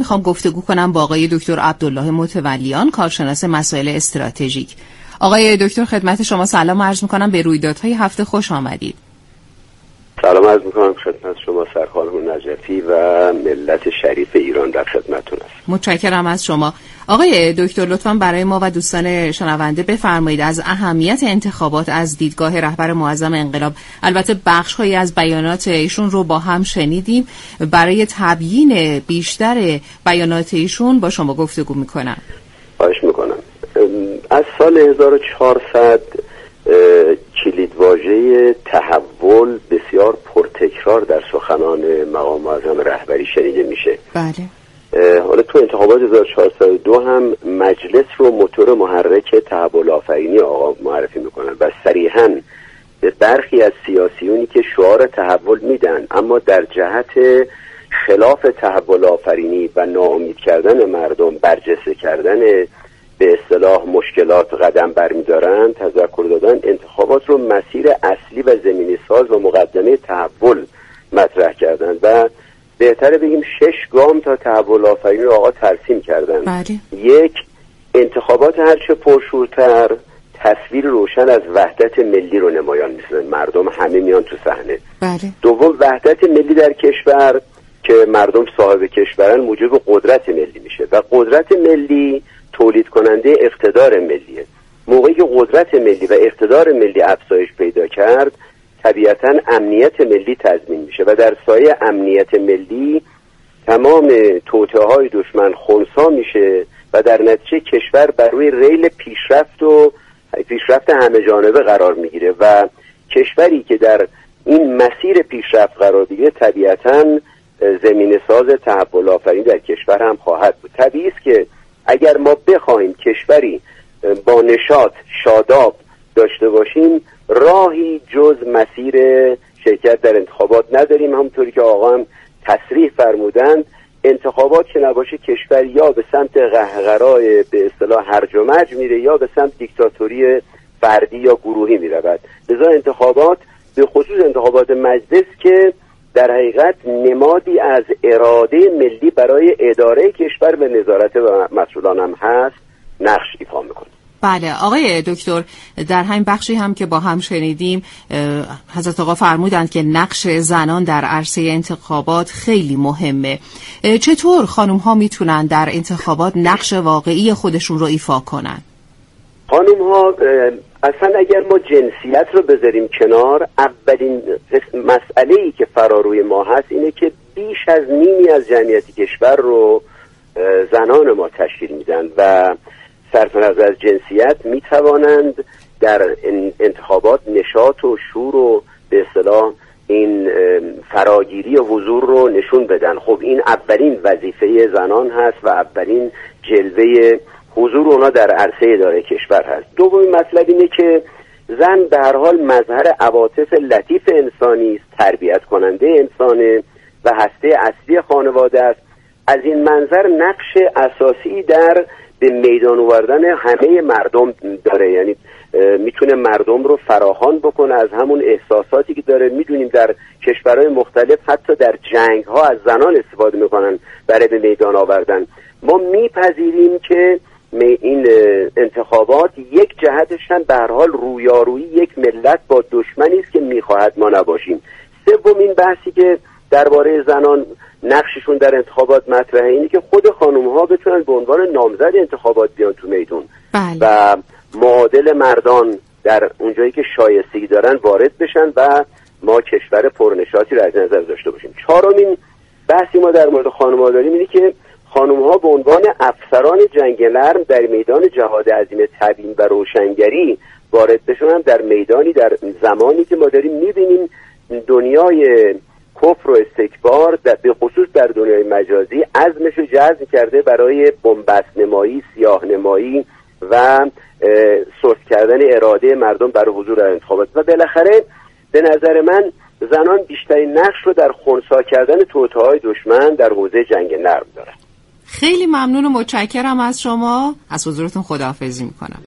میخوام گفتگو کنم با آقای دکتر عبدالله متولیان، کارشناس مسائل استراتژیک. آقای دکتر خدمت شما سلام عرض میکنم، به رویدادهای هفته خوش آمدید. سلام عرض میکنم خدمت شما سرخانم نجفی و ملت شریف ایران در خدمتتون است. متشکرم از شما. آقای دکتر لطفاً برای ما و دوستان شنونده بفرمایید از اهمیت انتخابات از دیدگاه رهبر معظم انقلاب. البته بخش‌هایی از بیانات ایشون رو با هم شنیدیم. برای تبیین بیشتر بیانات ایشون با شما گفتگو میکنم. خواهش میکنم. از سال 1400 کلیدواژه تحول بسیار پرتکرار در سخنان مقام معظم رهبری شنیده میشه. بله. حالا تو انتخابات 1402 هم مجلس رو موتور محرک تحول آفرینی آقا معرفی میکنن و صریحاً به برخی از سیاسیونی که شعار تحول میدن اما در جهت خلاف تحول آفرینی و ناامید کردن مردم، برجسته کردن به اصطلاح مشکلات قدم برمیدارن، تذکر دادن انتخابات رو مسیر اصلی و زمینی ساز و مقدمه تحول مطرح کردن و بهتره بگیم 6 گام تا تحول آفرینی رو آقا ترسیم کردن. بله. 1. انتخابات هرچه پرشورتر تصویر روشن از وحدت ملی رو نمایان می‌سازن، مردم همه میان تو صحنه. بله. 2. وحدت ملی در کشور که مردم صاحب کشورن موجب قدرت ملی میشه و قدرت ملی تولید کننده اقتدار ملیه. موقعی که قدرت ملی و اقتدار ملی افزایش پیدا کرد طبیعتاً امنیت ملی تضمین میشه و در سایه امنیت ملی تمام توطئه‌های دشمن خنثی میشه و در نتیجه کشور بر روی ریل پیشرفت همه جانبه قرار میگیره و کشوری که در این مسیر پیشرفت قرار بگیره طبیعتاً زمینه ساز تحول آفرینی در کشور هم خواهد بود. طبیعی است که اگر ما بخوایم کشوری با نشاط شاداب داشته باشیم راهی جز مسیر شرکت در انتخابات نداریم. همونطوری که آقا هم تصریح فرمودند انتخابات که نباشه کشور یا به سمت قهقرای به اصطلاح هرج و مرج میره یا به سمت دیکتاتوری فردی یا گروهی میرود. لذا انتخابات به خصوص انتخابات مجلس که در حقیقت نمادی از اراده ملی برای اداره کشور و نظارت و مسئولان هم هست نقش ایفا میکنه. بله آقای دکتر، در همین بخشی هم که با هم شنیدیم حضرت آقا فرمودند که نقش زنان در عرصه انتخابات خیلی مهمه. چطور خانم ها میتونن در انتخابات نقش واقعی خودشون رو ایفا کنن؟ خانم ها اصلا اگر ما جنسیت رو بذاریم کنار، اولین مسئله‌ای که فراروی ما هست اینه که بیش از نیمی از جمعیت کشور رو زنان ما تشکیل میدن و صرف نظر از جنسیت میتوانند در انتخابات نشاط و شور و به اصطلاح این فراگیری و حضور رو نشون بدن. خب این اولین وظیفه زنان هست و اولین جلوه حضور اونا در عرصه اداره کشور هست. دومین مطلب اینه که زن به هر حال مظهر عواطف لطیف انسانی است، تربیت کننده انسانه و هسته اصلی خانواده است. از این منظر نقش اساسی در به میدان آوردن همه مردم داره، یعنی میتونه مردم رو فراخوان بکنه از همون احساساتی که داره. میدونیم در کشورهای مختلف حتی در جنگ ها از زنان استفاده میکنن برای به میدان آوردن. ما میپذیریم که این انتخابات یک جهتش هم به هر حال رویارویی یک ملت با دشمنی است که میخواهد ما نباشیم. سومین بحثی که درباره زنان نقششون در انتخابات مطرحه اینه که خود خانم ها بتونن به عنوان نامزد انتخابات بیان تو میدون و معادل مردان در اونجایی که شایستگی دارن وارد بشن و ما کشور پرنشاطی رو از نظر داشته باشیم. چهارمین بحثی ما در مورد خانم ها داریم اینه که خانم ها به عنوان افسران جنگ نرم در میدان جهاد عظیم تبیین و روشنگری وارد بشن در میدانی در زمانی که ما داریم میبینیم دنیای کفر و استکبار به خصوص در دنیای مجازی عزمش رو جزم کرده برای بنبست نمایی، سیاه نمایی و سرد کردن اراده مردم برای حضور در انتخابات و بالاخره به نظر من زنان بیشترین نقش رو در خنثی کردن توطئه‌های دشمن در حوزه جنگ نرم دارن. خیلی ممنون و متشکرم از شما. از حضورتون خداحافظی میکنم.